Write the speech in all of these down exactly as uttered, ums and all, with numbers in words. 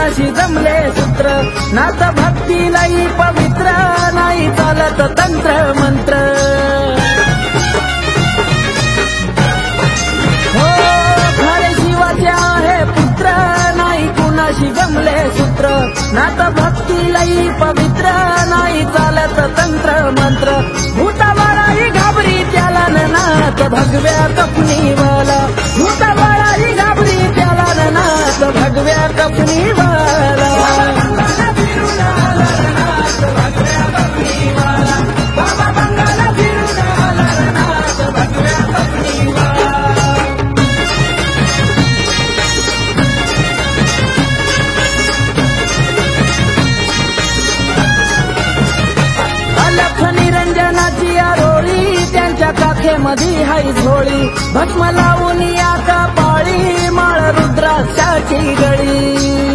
कुणाशी जमले सूत्र नाथ भक्ती लई पवित्र नाही चालत तंत्र मंत्र हो खरे शिवाचे आहे पुत्र नाही कुणाशी जमले सूत्र नाथ भक्ती लई पवित्र नाही चालत तंत्र मंत्र भूताबाळाही घाबरी त्याला नाथ भगव्या कपनीवाला भूताबाळाही घाबरी त्याला नाथ भगव्या कपनीवाला निरंजनाची आरोळी त्यांच्या काखेमध्ये हाय झोळी भस्म लावून या कपाळी माळ रुद्राक्षाची गळी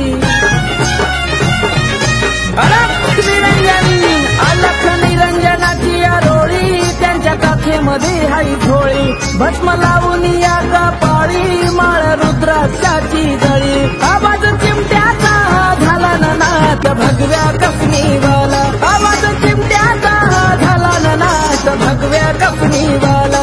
अलख निरंजन अलख निरंजनाची आरोळी त्यांच्या काखेमध्ये हाय झोळी भस्म लावून या कपाळी माळ रुद्राक्षाची गळी आवाज चिमट्याचा झाला नाथ भगव्या कपनीवाला आवाज चिमट्याचा झाला नाथ भगव्या कपनीवाला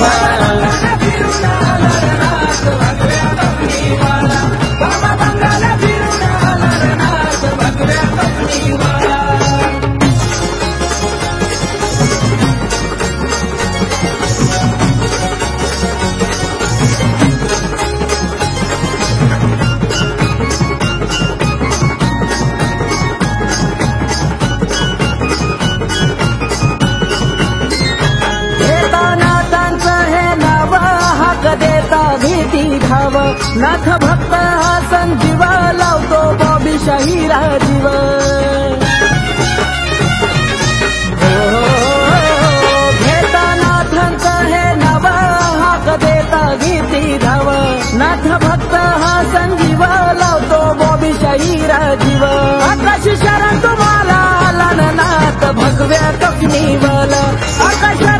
भीती धाव नाथ भक्त हा संजीवा लावतो बॉबी शाहीरा जीव घेता नाथांचा हे नाव हाक देता भीती धाव नाथ भक्त हा संजीवा लावतो बॉबी शाहीरा जीव आकाश शरण तुम्हाला आला नाथ भगव्या कपनीवाला आकाश